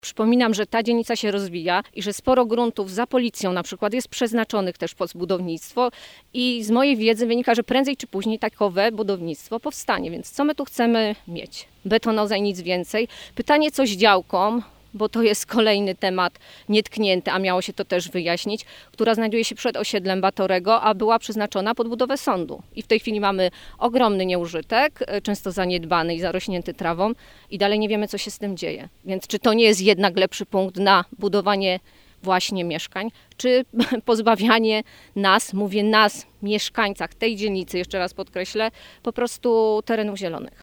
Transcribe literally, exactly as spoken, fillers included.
Przypominam, że ta dzielnica się rozwija i że sporo gruntów za Policją na przykład jest przeznaczonych też pod budownictwo i z mojej wiedzy wynika, że prędzej czy później takowe budownictwo powstanie. Więc co my tu chcemy mieć? Betonoza i nic więcej. Pytanie, co z działką, bo to jest kolejny temat nietknięty, a miało się to też wyjaśnić, która znajduje się przed osiedlem Batorego, a była przeznaczona pod budowę sądu. I w tej chwili mamy ogromny nieużytek, często zaniedbany i zarośnięty trawą i dalej nie wiemy, co się z tym dzieje. Więc czy to nie jest jednak lepszy punkt na budowanie właśnie mieszkań, czy pozbawianie nas, mówię nas, mieszkańcach tej dzielnicy, jeszcze raz podkreślę, po prostu terenów zielonych.